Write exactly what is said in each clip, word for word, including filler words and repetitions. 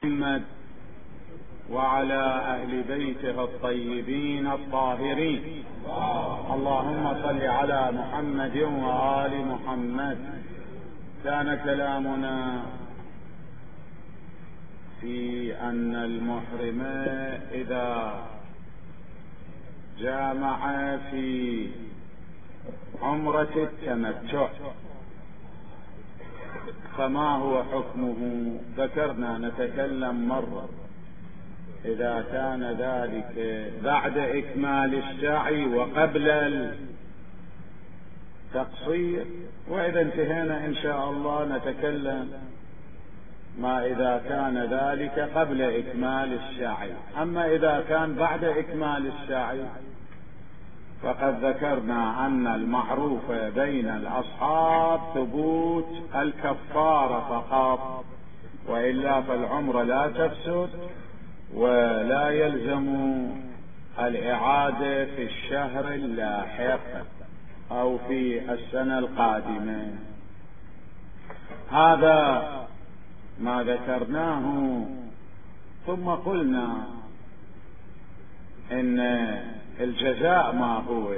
محمد وعلى أهل بيته الطيبين الطاهرين. اللهم صل على محمد وآل محمد. كان كلامنا في أن المحرم إذا جامع في عمرة التمتع فما هو حكمه؟ ذكرنا نتكلم مرة إذا كان ذلك بعد إكمال السعي وقبل التقصير، وإذا انتهينا إن شاء الله نتكلم ما إذا كان ذلك قبل إكمال السعي. أما إذا كان بعد إكمال السعي فقد ذكرنا أن المعروف بين الأصحاب ثبوت الكفارة فقط، وإلا فالعمرة لا تفسد ولا يلزم الإعادة في الشهر اللاحق أو في السنة القادمة. هذا ما ذكرناه. ثم قلنا إن الجزاء ما هو،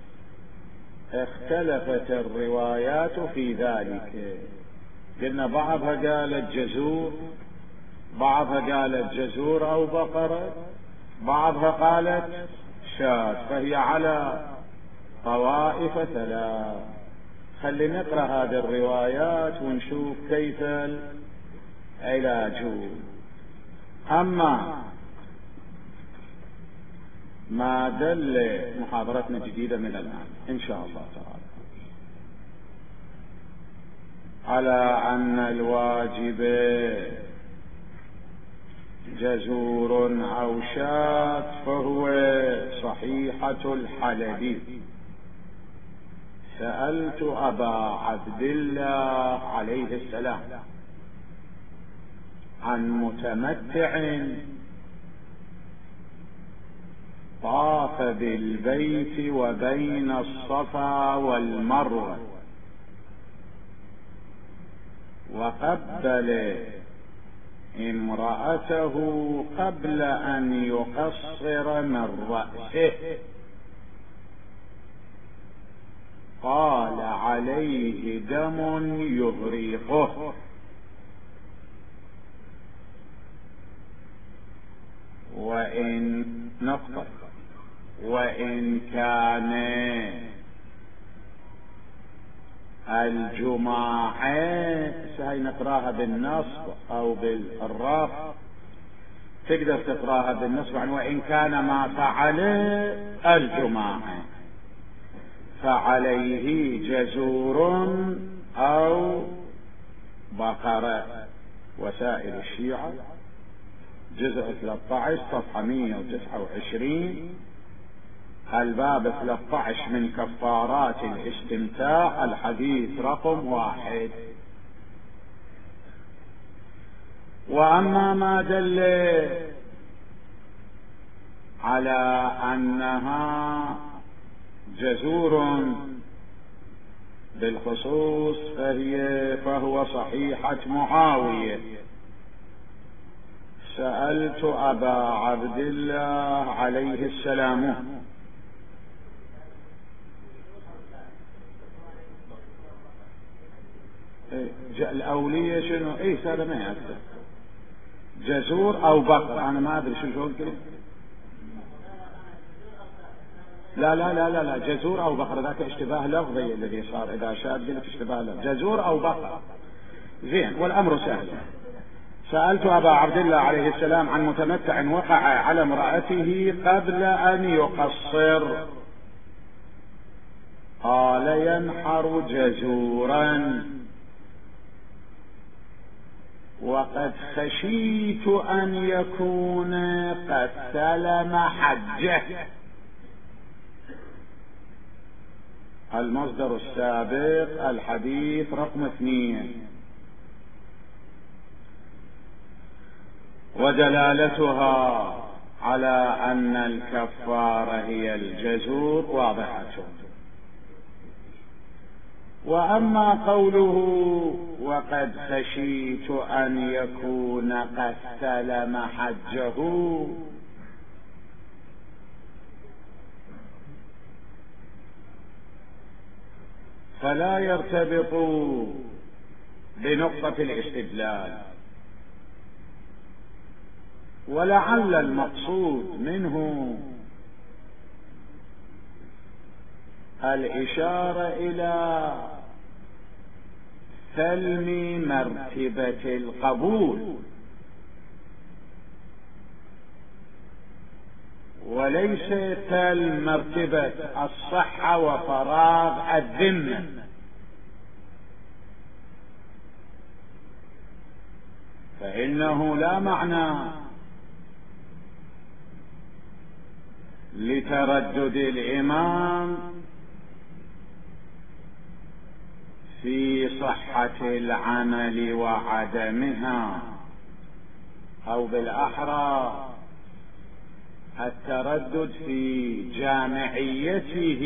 اختلفت الروايات في ذلك. قلنا بعضها قالت جزور، بعضها قالت جزور أو بقرة، بعضها قالت شاة، فهي على طوائف ثلاث. خلي نقرأ هذه الروايات ونشوف كيف العلاج. أما ما دل محاضرتنا جديدة من الآن إن شاء الله تعالى على أن الواجب جزور أو شاة فهو صحيحة الحلب. سألت أبا عبد الله عليه السلام عن متمتع طاف بالبيت وبين الصفا والمروة وقبل امرأته قبل أن يقصر من رأسه، قال عليه دم يغرقه، وإن نقطة وإن كان الجماعة، هاي نقراها بالنصب أو بالرفع، تقدر تقراها بالنصب يعني وإن كان ما فعل الجماعة فعليه جزور أو بقرة. وسائل الشيعة جزء ثلاثة عشر صفحة مئة وتسعة وعشرين، الباب ثلاثة عشر من كفارات الاستمتاع، الحديث رقم واحد. وأما ما دل على أنها جزور بالخصوص فهي فهو صحيحة معاوية. سألت أبا عبد الله عليه السلام الأولية شنو؟ ايه هذا ما يأثر، جزور أو بقر، أنا ما أدري شو شو كده. لا لا لا لا لا جزور أو بقر، ذاك اشتباه لفظي الذي صار. إذا شاهد لك اشتباه لفظي، جزور أو بقر. زين، والأمر سهل. سألت أبا عبد الله عليه السلام عن متمتع وقع على امرأته قبل أن يقصر، قال ينحر جزورا، وقد خشيت أن يكون قد سلم حجه. المصدر السابق الحديث رقم اثنين. ودلالتها على أن الكفارة هي الجزور واضحة. وأما قوله وقد خشيت أن يكون قد استلم حجه، فلا يرتبط بنقطة الاستدلال. ولعل المقصود منه الإشارة إلى سلم مرتبة القبول وليس سلم مرتبة الصحة وفراغ الذمة. فإنه لا معنى لتردد الإمام في صحة العمل وعدمها، أو بالأحرى التردد في جامعيته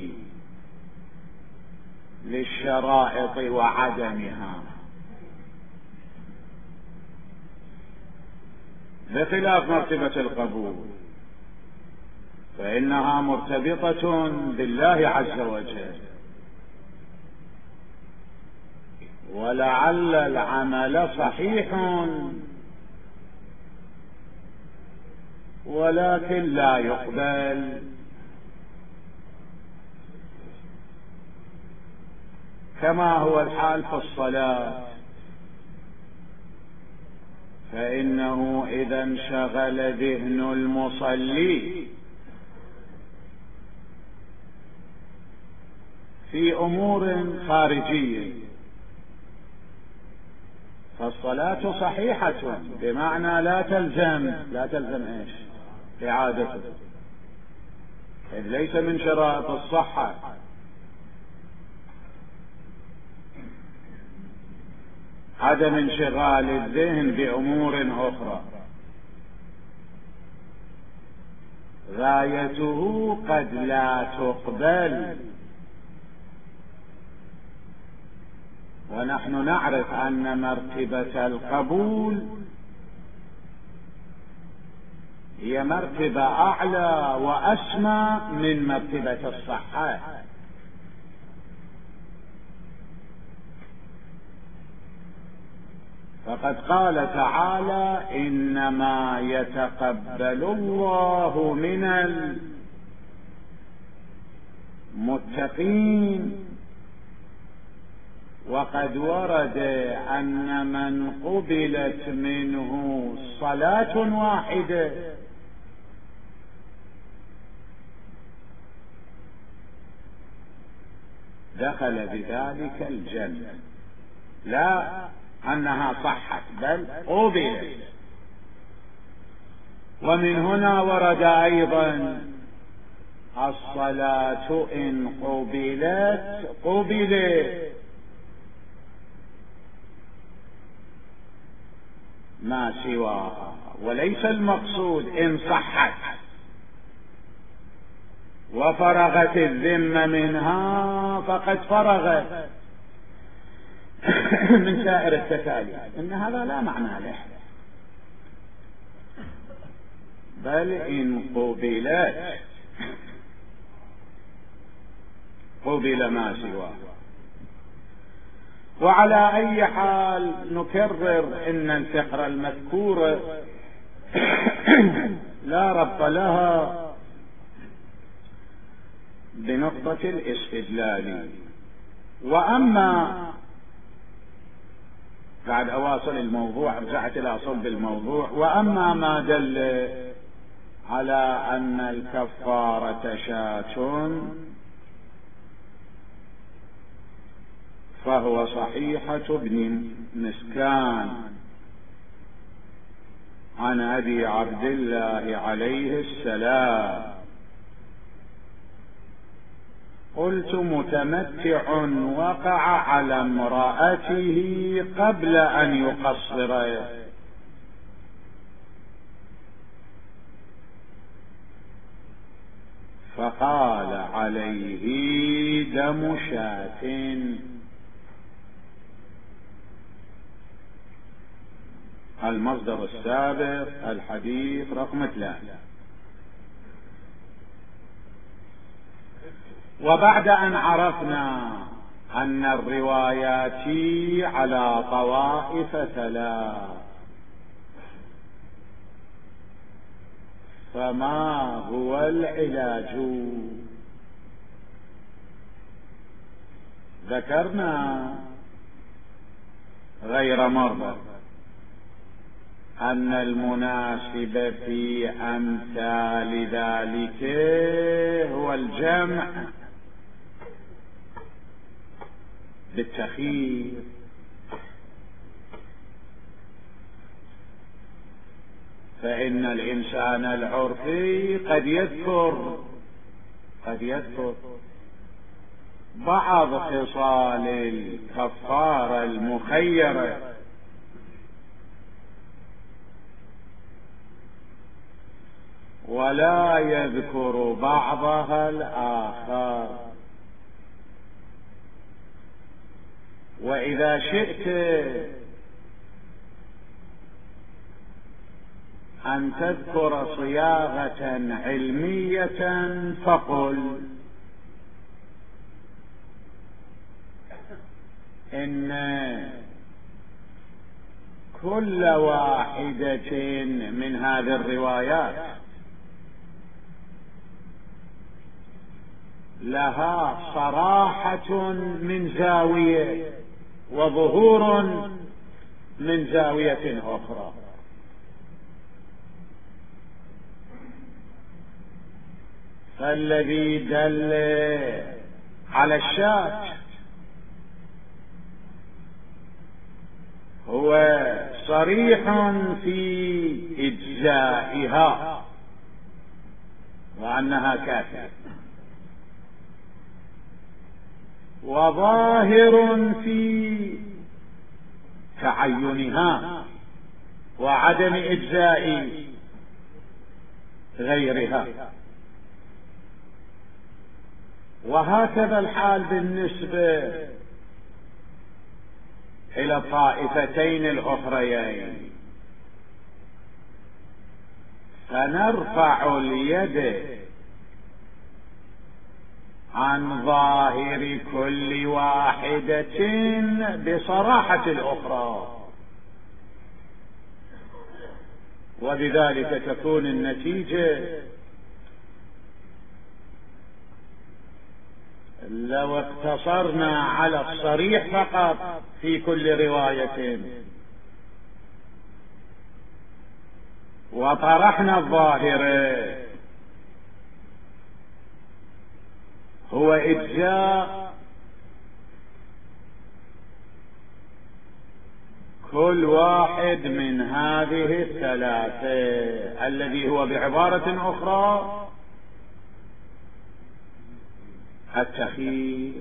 للشرائط وعدمها، بخلاف مرتبة القبول فإنها مرتبطة بالله عز وجل. ولعل العمل صحيح ولكن لا يقبل، كما هو الحال في الصلاة، فإنه إذا انشغل ذهن المصلي في أمور خارجية فالصلاة صحيحة، بمعنى لا تلزم لا تلزم ايش؟ إعادته، إذ ليس من شرائط الصحة عدم انشغال الذهن بأمور أخرى. غايته قد لا تقبل، ونحن نعرف أن مرتبة القبول هي مرتبة أعلى وأسمى من مرتبة الصحة. فقد قال تعالى: إنما يتقبل الله من المتقين. وقد ورد أن من قبلت منه صلاة واحدة دخل بذلك الجنة، لا أنها صحت بل قبلت. ومن هنا ورد أيضا: الصلاة إن قبلت قبلت ما سواها، وليس المقصود إن صحت وفرغت الذمة منها فقد فرغت من سائر التكاليف، إن هذا لا معنى له، بل إن قبلت قبل ما سواها. وعلى أي حال نكرر إن الفقرة المذكورة لا ربط لها بنقطة الاستدلال. وأما بعد أواصل الموضوع رجعت إلى صلب الموضوع. وأما ما دل على أن الكفارة شاة فهو صحيحة ابن مسكان عن أبي عبد الله عليه السلام: قلت متمتع وقع على امرأته قبل أن يقصر، فقال: عليه دم شاة. المصدر السابق الحديث رقم ثلاثة. وبعد أن عرفنا أن الروايات على طوائف ثلاث، فما هو العلاج؟ ذكرنا غير مرة أن المناسب في أمثال ذلك هو الجمع بالتخيير، فإن الإنسان العرفي قد يذكر قد يذكر بعض خصال الكفارة المخيرة، ولا يذكر بعضها الآخر. وإذا شئت أن تذكر صياغة علمية فقل إن كل واحدة من هذه الروايات لها صراحة من زاوية وظهور من زاوية أخرى، فالذي دل على الشاك هو صريح في إجزائها وأنها كافية، وظاهر في تعينها وعدم إجزاء غيرها. وهكذا الحال بالنسبة إلى الطائفتين الأخريين، فنرفع اليد عن ظاهر كل واحدة بصراحة الأخرى، وبذلك تكون النتيجة لو اقتصرنا على الصريح فقط في كل رواية وطرحنا الظاهر هو إجزاء كل واحد من هذه الثلاثة، الذي هو بعبارة أخرى التخيير.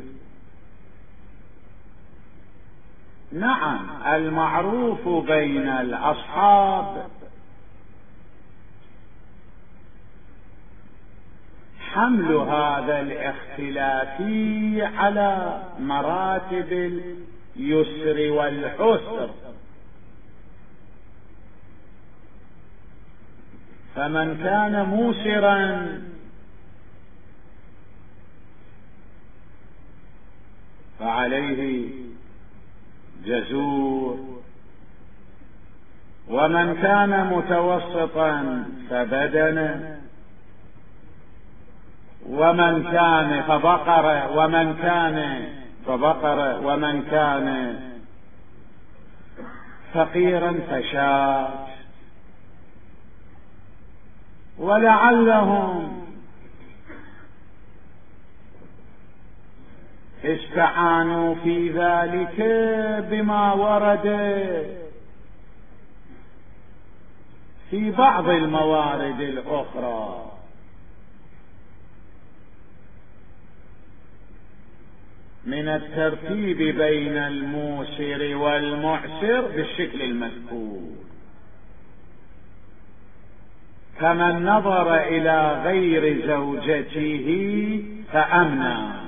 نعم، المعروف بين الأصحاب حمل هذا الاختلاف على مراتب اليسر والعسر، فمن كان موسرا فعليه جزور، ومن كان متوسطا فبدن، ومن كان فبقر ومن كان فبقر ومن كان فقيرا فشاة. ولعلهم استعانوا في ذلك بما ورد في بعض الموارد الأخرى من الترتيب بين الموسر والمعسر بالشكل المذكور، كمن نظر إلى غير زوجته فأمنى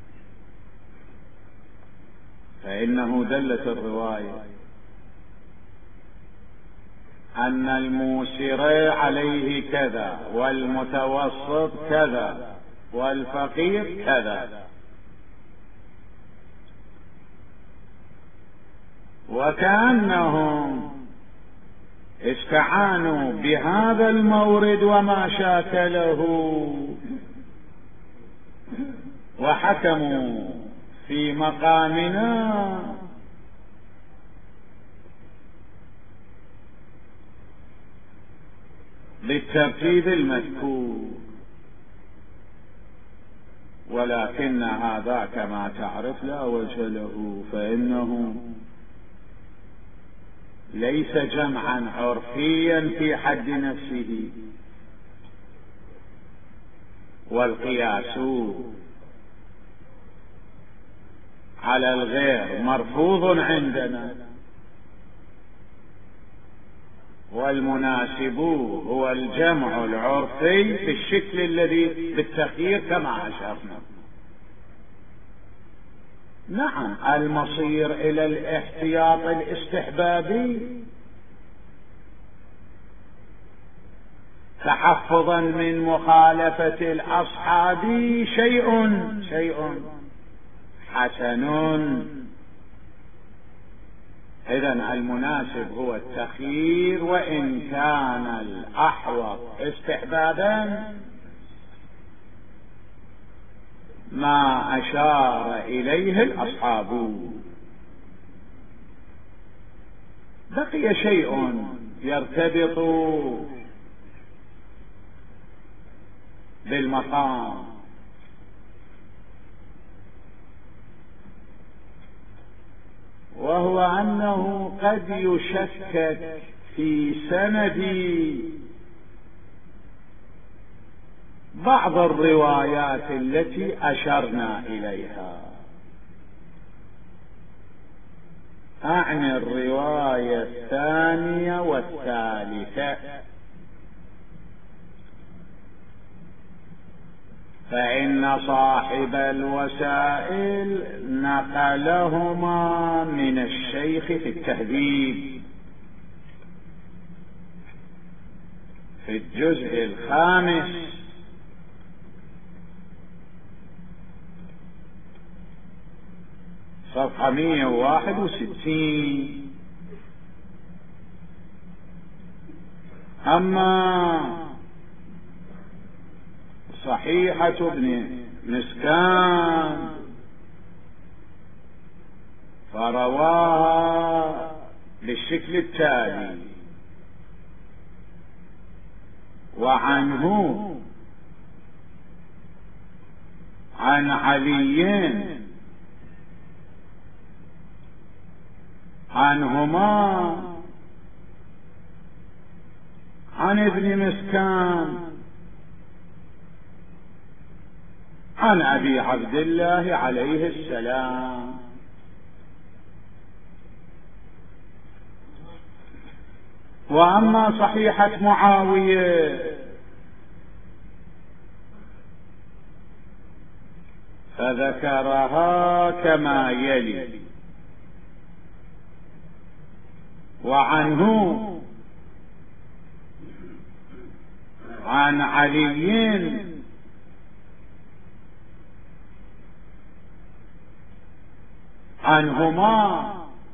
فإنه دلت الرواية أن الموسر عليه كذا والمتوسط كذا والفقير كذا، وكأنهم استعانوا بهذا المورد وما شاكله وحكموا في مقامنا بالترتيب المذكور، ولكن هذا كما تعرف لا وجه له، فإنه ليس جمعا عرفيا في حد نفسه، والقياس على الغير مرفوض عندنا، والمناسب هو الجمع العرفي في الشكل الذي بالتخيير كما أشرنا. نعم، المصير إلى الاحتياط الاستحبابي تحفظا من مخالفة الأصحاب شيء شيء حسن. إذن المناسب هو التخيير، وإن كان الأحوط استحبابا ما أشار إليه الأصحاب. بقي شيء يرتبط بالمقام، وهو أنه قد يشكك في سند بعض الروايات التي أشرنا إليها، أعني الرواية الثانية والثالثة، فإن صاحب الوسائل نقلهما من الشيخ في التهذيب في الجزء الخامس صفحة مئة وواحد وستين. أما صحيحة ابن مسكان فرواها بالشكل التالي: وعنه عن علي عنهما عن ابن مسكان عن أبي عبد الله عليه السلام. وأما صحيحة معاوية فذكرها كما يلي: وعنه عن علي عنهما،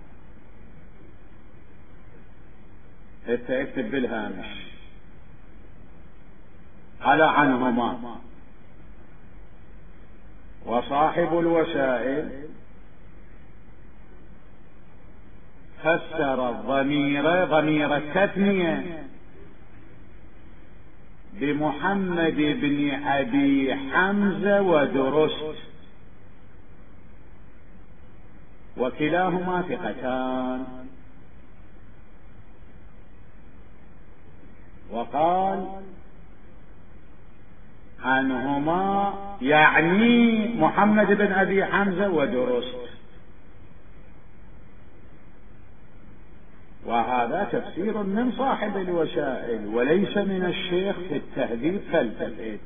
اكتب بالهامش على عنهما. وصاحب الوسائل فسر الضمير ضمير التثنية بمحمد بن أبي حمزة ودرست، وكلاهما ثقتان. وقال عنهما يعني محمد بن أبي حمزة ودرست، وهذا تفسير من صاحب الوسائل وليس من الشيخ في التهذيب فالتفت.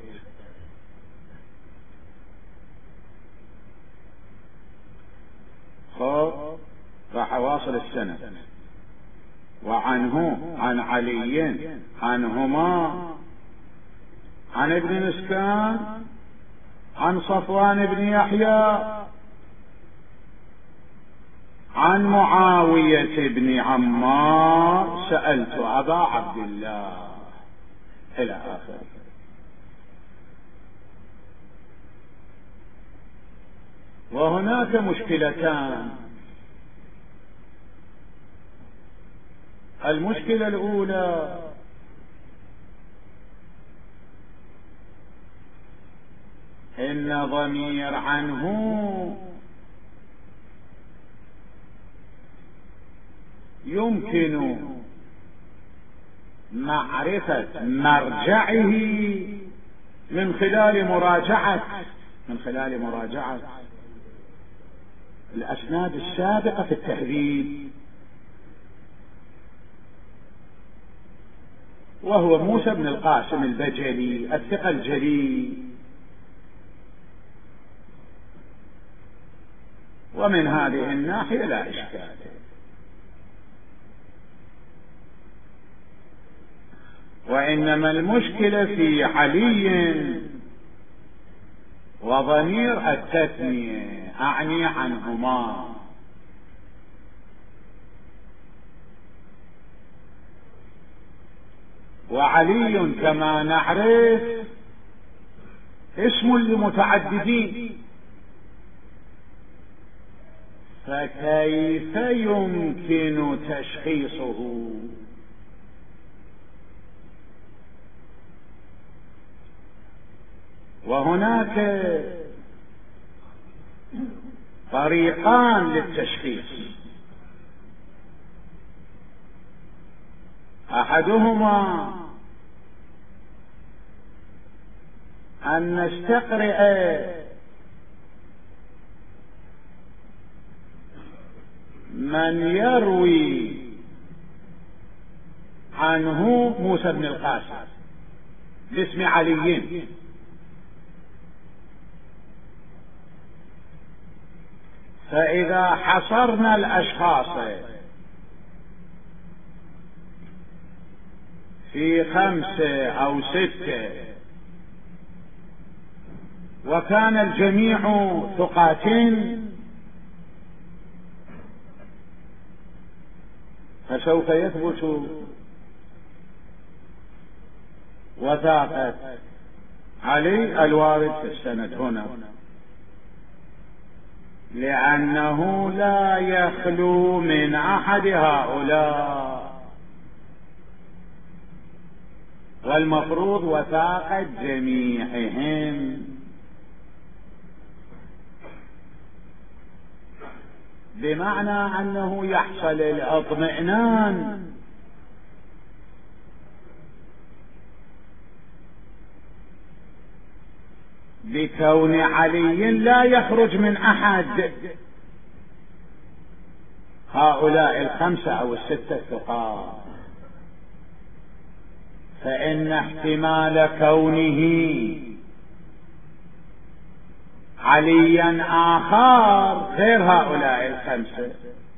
خب راح أواصل السنة. وعنه عن علي عنهما عن ابن مسكان عن صفوان بن يحيى عن معاوية بن عمار سألت أبا عبد الله إلى آخره. وهناك مشكلتان. المشكلة الأولى إن ضمير عنه يمكن معرفة مرجعه من خلال مراجعة من خلال مراجعة الأسناد السابقة في التهذيب، وهو موسى بن القاسم البجلي الثقة الجليل. ومن هذه الناحية لا إشكال. وإنما المشكلة في علي وضمير التثنية، أعني عنهما. وعلي كما نعرف اسم لمتعددين، فكيف يمكن تشخيصه؟ وهناك طريقان للتشخيص. أحدهما أن نستقرئ من يروي عنه موسى بن القاسم باسم علي، فإذا حصرنا الأشخاص في خمسة أو ستة وكان الجميع ثقات، فسوف يثبت وثاقة علي الوارد في السند هنا، لأنه لا يخلو من أحد هؤلاء، والمفروض وثاقة جميعهم، بمعنى أنه يحصل الاطمئنان بكون علي لا يخرج من أحد هؤلاء الخمسة أو الستة الثقات، فإن احتمال كونه عليا آخر غير هؤلاء الخمسة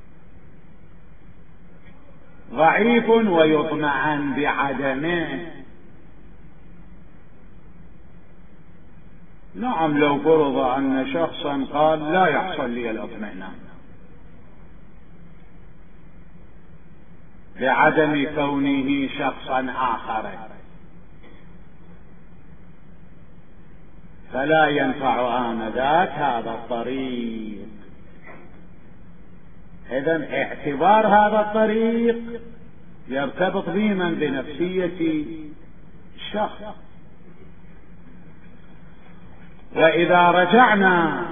ضعيف ويطمئن بعدمه. نعم، لو فرض أن شخصا قال لا يحصل لي الاطمئنان بعدم كونه شخصا آخر، فلا ينفع آنذاك هذا الطريق. إذن اعتبار هذا الطريق يرتبط ضمنا بنفسية الشخص. وإذا رجعنا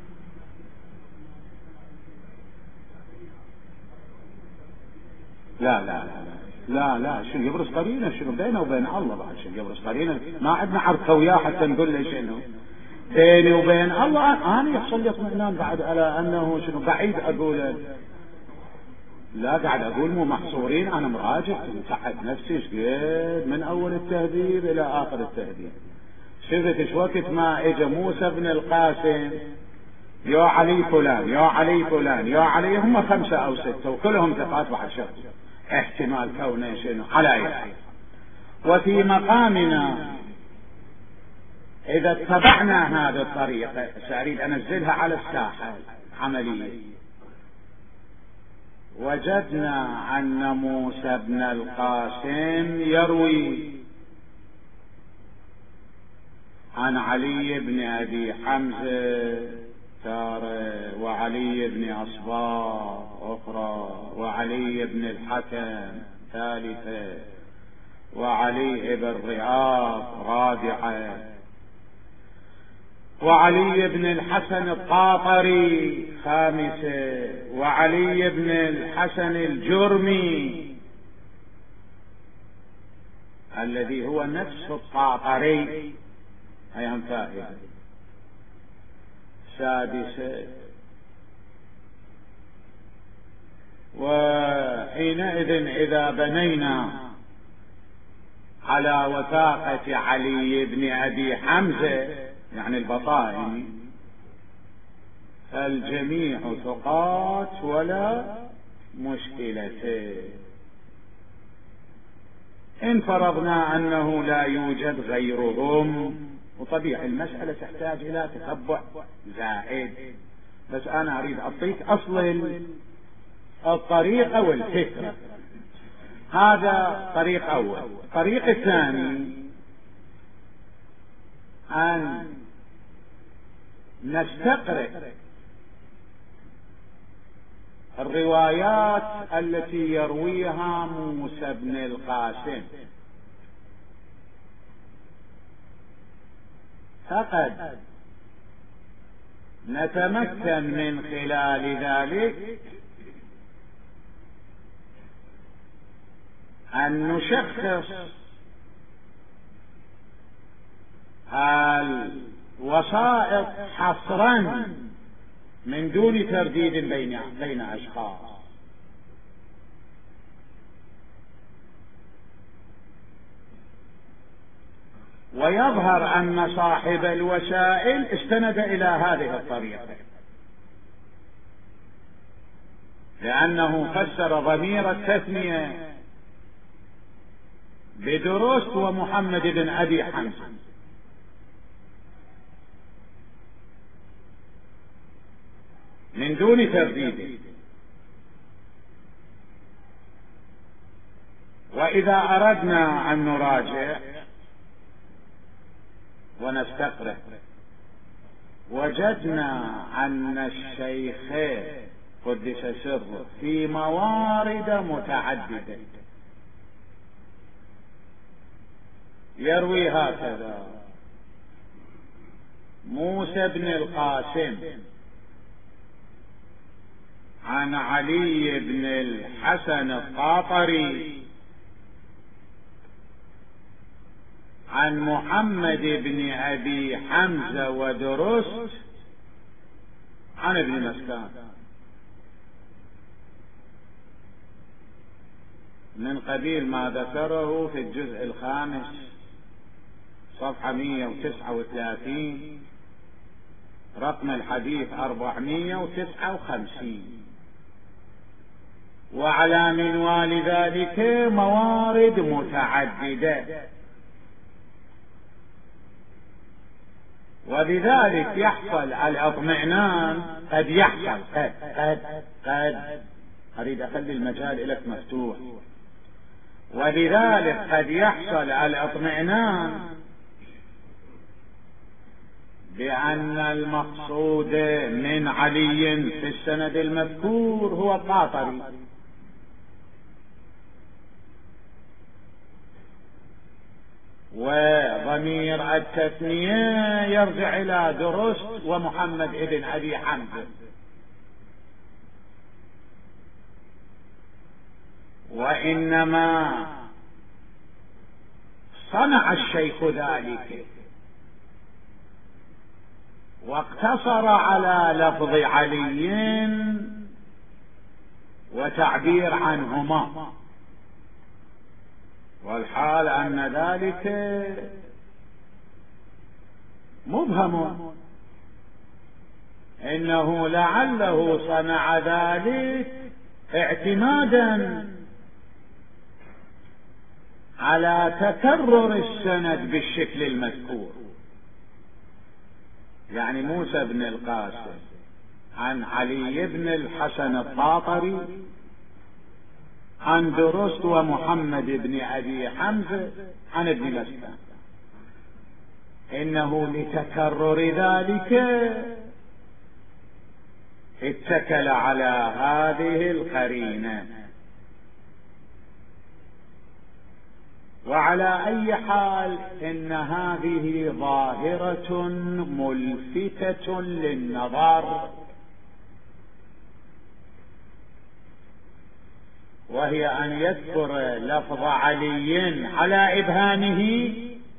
لا لا لا لا لا شو يبرز قرينه، شنو بينه وبين الله بعد شو يبرز قرينه؟ ما عندنا عركه وياه حتى نقول له شنو بيني وبين الله. انا يحصل لي اطمئنان بعد على انه شنو بعيد اقول لا، قاعد اقول مو محصورين، انا مراجع مسحت نفسي شقد من اول التهذيب الى اخر التهذيب. شفت ايش وقت ما اجى موسى بن القاسم يا علي فلان يا علي فلان يا علي، هم خمسة او ستة وكلهم ثقات بعد شخص، احتمال كونه شنو على يعني. وفي مقامنا إذا اتبعنا هذه الطريقة، سأريد أنزلها على الساحة عملية، وجدنا أن موسى بن القاسم يروي عن علي بن أبي حمزة تارة، وعلي بن أصباغ أخرى، وعلي بن الحكم ثالثة، وعلي بن رياض رابعة، وعلي بن الحسن الطاطري خامسة، وعلي بن الحسن الجرمي الذي هو نفس الطاطري هي فائدة سادسة. وحينئذ إذا بنينا على وثاقة علي بن أبي حمزة يعني البطائن الجميع ثقات ولا مشكلة. إن فرضنا أنه لا يوجد غيرهم، وطبيعي المسألة تحتاج إلى تتبع زائد، بس أنا أريد أعطيك أصل الطريقة والفكرة. هذا طريق أول. الطريق الثاني أن نستقرئ الروايات التي يرويها موسى بن القاسم، فقد نتمكن من خلال ذلك أن نشخص الوسائط حصرا من دون ترديد بين بين أشخاص. ويظهر أن صاحب الوسائل استند إلى هذه الطريقة، لأنه فسر ضمير التثنية بدروست ومحمد بن أبي حمزة، من دون ترديد. وإذا أردنا أن نراجع ونستقرأ وجدنا أن الشيخ قدس سره في موارد متعددة يروي هكذا: موسى بن القاسم عن علي بن الحسن الطاطري عن محمد بن أبي حمزة ودرست عن ابن مسكان، من قبيل ما ذكره في الجزء الخامس صفحة مئة وتسعة وثلاثين رقم الحديث أربعمئة وتسعة وخمسين. وعلى منوال ذلك موارد متعددة، وبذلك يحصل الاطمئنان. قد يحصل قد قد قد أريد أخلي المجال لك مفتوح. وبذلك قد يحصل الاطمئنان بأن المقصود من علي في السند المذكور هو الطاطري، وضمير التثنية يرجع إلى درست ومحمد بن أبي حمزة. وإنما صنع الشيخ ذلك واقتصر على لفظ علي وتعبير عنهما، والحال أن ذلك مبهم، إنه لعله صنع ذلك اعتمادا على تكرر السند بالشكل المذكور. يعني موسى بن القاسم عن علي بن الحسن الطاطري عن درست ومحمد بن أبي حمزة عن ابن مسكن، إنه لتكرر ذلك اتكل على هذه القرينة. وعلى أي حال إن هذه ظاهرة ملفتة للنظر، وهي أن يذكر لفظ علي على إبهامه،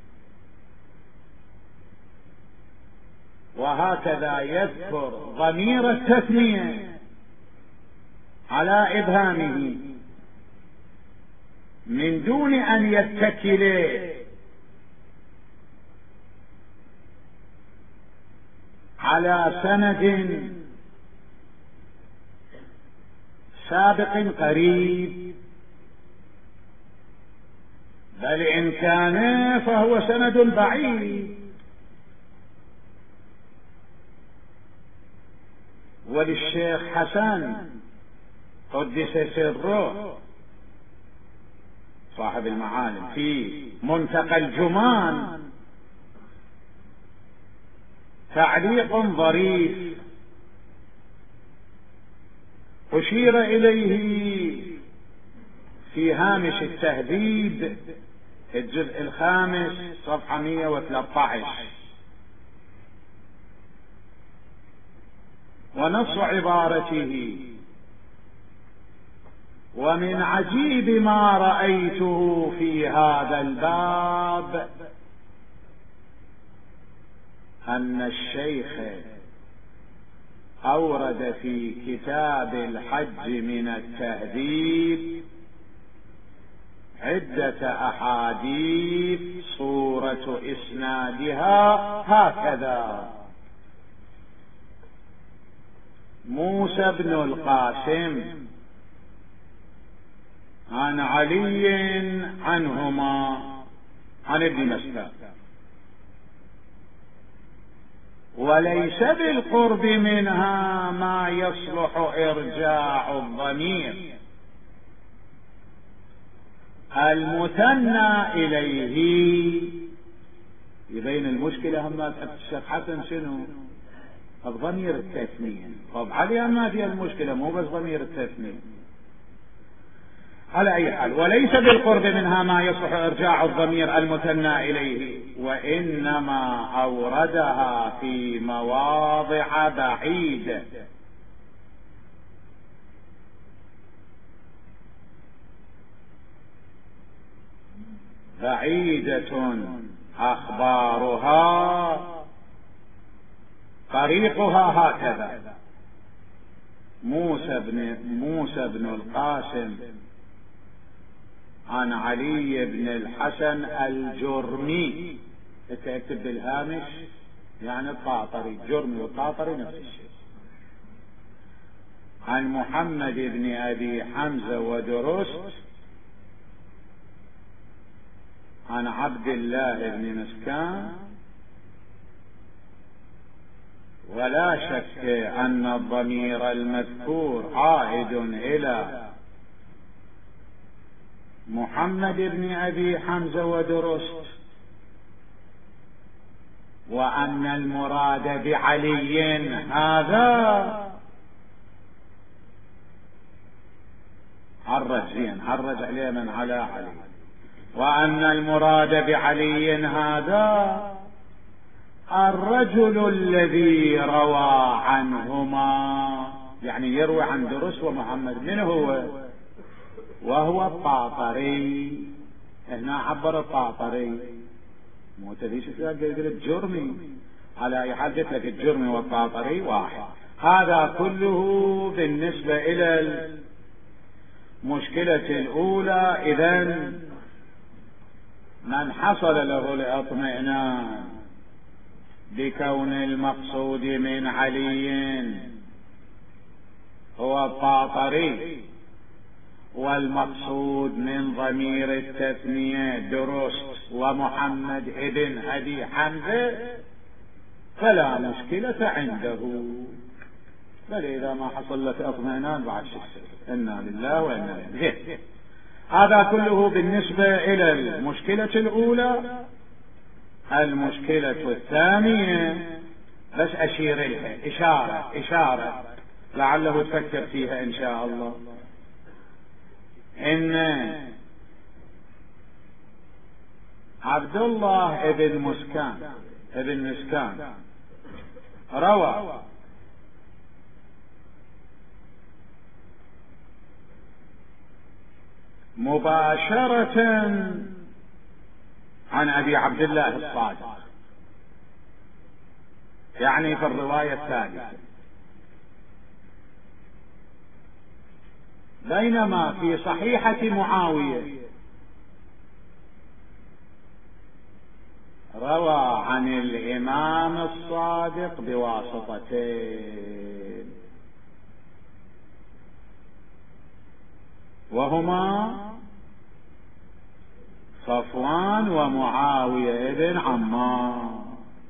وهكذا يذكر ضمير التثنية على إبهامه من دون أن يتكل على سند سابق قريب، بل إن كان فهو سند بعيد. وللشيخ حسن قدس سره صاحب المعالم في منتقى الجمان تعليق ظريف أشير إليه في هامش التهذيب الجزء الخامس صفحة مئة وثلاثة عشر، ونص عبارته: ومن عجيب ما رأيته في هذا الباب أن الشيخ أورد في كتاب الحج من التهذيب عدة أحاديث صورة إسنادها هكذا: موسى بن القاسم عن علي عنهما عن ابن مسكن، وليس بالقرب منها ما يصلح إرجاع الضمير المثنى إليه. يبين المشكلة هم الشيخ حسن شنو؟ الضمير التثنية. طب عليها ما فيها المشكلة، مو بس ضمير التثنية. على أي حال، وليس بالقرب منها ما يصلح إرجاع الضمير المثنى إليه، وإنما أوردها في مواضع بعيدة بعيدة أخبارها طريقها هكذا: موسى بن موسى بن القاسم عن علي بن الحسن الجرمي، اكتب بالهامش يعني الطاطري، جرمي والطاطري نفس الشيء، عن محمد بن أبي حمزة ودرست عن عبد الله بن مسكان. ولا شك أن الضمير المذكور عائد إلى محمد بن أبي حمزة ودرست، وأن المراد بعلي هذا عرج زين عرج عليه من على علي، وأن المراد بعلي هذا الرجل الذي روى عنهما، يعني يروي عن درست ومحمد. من هو؟ وهو الطاطري. هنا عبر الطاطري، مو تدريش قلت جرمي. على أي حال قلت لك الجرمي والطاطري واحد. هذا كله بالنسبة إلى المشكلة الأولى. إذن من حصل له الاطمئنان بكون المقصود من علي هو الطاطري، والمقصود من ضمير التثنية درست ومحمد ابن أبي حمزة فلا مشكلة عنده، بل إذا ما حصل لك اطمئنان بعد شيء. إنا لله وإنا إليه. زين، هذا كله بالنسبة إلى المشكلة الأولى. المشكلة الثانية بس أشير لها إشارة إشارة لعله تفكر فيها إن شاء الله. إن عبد الله ابن مسكان ابن مسكان روى مباشرة عن أبي عبد الله الصادق، يعني في الرواية الثالثة، بينما في صحيحة معاوية روى عن الإمام الصادق بواسطتين، وهما صفوان ومعاوية ابن عمار.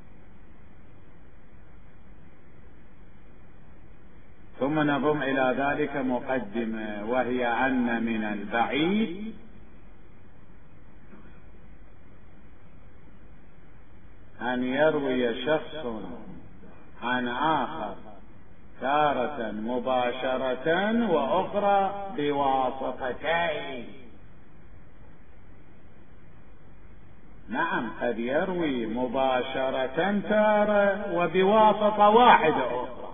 ثم نضم إلى ذلك مقدمة، وهي أن من البعيد أن يروي شخص عن آخر تارة مباشرة وأخرى بواسطتين. نعم، قد يروي مباشرة تارة وبواسطة واحدة أخرى،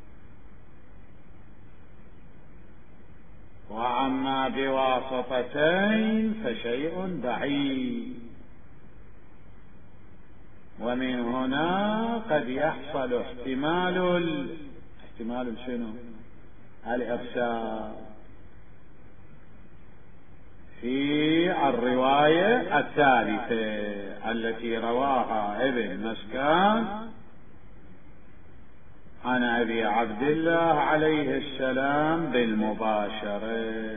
وأما بواسطتين فشيء بعيد. ومن هنا قد يحصل احتمال ال... احتمال شنو؟ الإرسال في الرواية الثالثة التي رواها ابن مسكان عن أبي عبد الله عليه السلام بالمباشرة.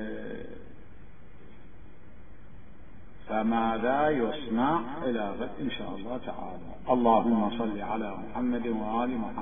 فماذا يصنع إلى غد إن شاء الله تعالى. اللهم صل على محمد وآل محمد.